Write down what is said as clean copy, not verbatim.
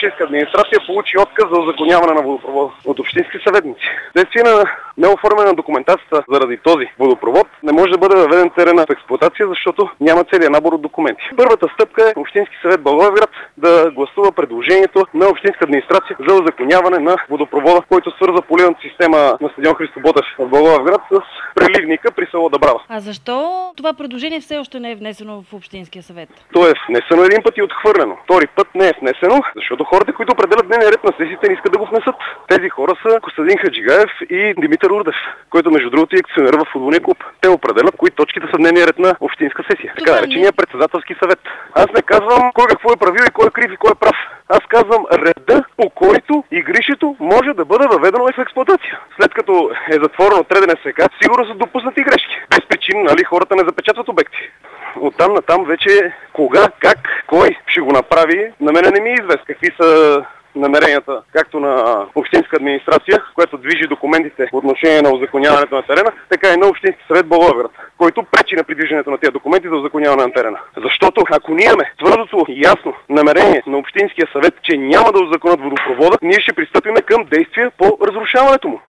общинска администрация получи отказ за узаконяване на водопровода от общински съветници. Вследствие на неоформяне на документацията заради този водопровод не може да бъде въведен терена в експлоатация, защото няма целият набор от документи. Първата стъпка е Общински съвет Благоевград да гласува предложението на общинска администрация за узаконяване на водопровода, който свърза поливната система на стадион Христо Ботев в Благоевград с преливника при село Дъбрава. А защо това предложение все още не е внесено в Общинския съвет? То е внесено един път и отхвърлено. Втори път не е внесено, защото хората, които определят дневния ред на сесията, не искат да го внесат. Тези хора са Костадин Хаджигаев и Димитър Урдев, който между другото е акционер в футболния клуб. Те определят кои точките са дневния ред на общинска сесия. Така наречения председателски съвет. Аз не казвам кой какво е правил и кой е крив и кой е прав. Аз казвам реда, по който игрището може да бъде въведено в експлоатация. След като е затворено от СК, сигурно са допуснати грешки. Без причини, нали, хората не запечатват обекти. Оттам натам вече кога, как, кой ще го направи, на мене не ми е известно. Какви са намеренията както на общинска администрация, която движи документите по отношение на узаконяването на терена, така и на Общински съвет Благоевград, който пречи на придвижването на тези документи за узаконяване на терена. Защото ако ние имаме твърдото и ясно намерение на Общинския съвет, че няма да узаконят водопровода, ние ще пристъпим към действия по разрушаването му.